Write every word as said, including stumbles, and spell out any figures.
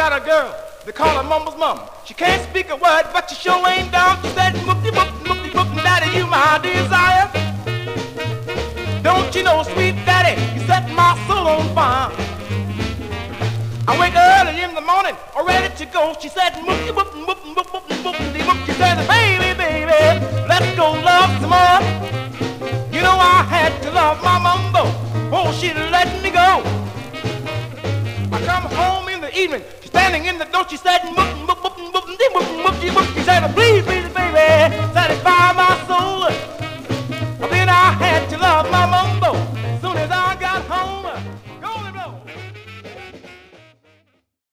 got a girl, they call her Mumbles Mum. She can't speak a word, but she sure ain't down. She said, moopty boop, moopty boop, daddy, you my desire. Don't you know, sweet daddy, you set my soul on fire. I wake early in the morning, all ready to go. She said, moopty boop, moop, moop, moop, moop, moop. She said, baby, baby, let's go love some more. You know I had to love my mumbo, oh, she let me go. I come home in the evening, she's standing in the door, she said, moop, moop, moop, moop.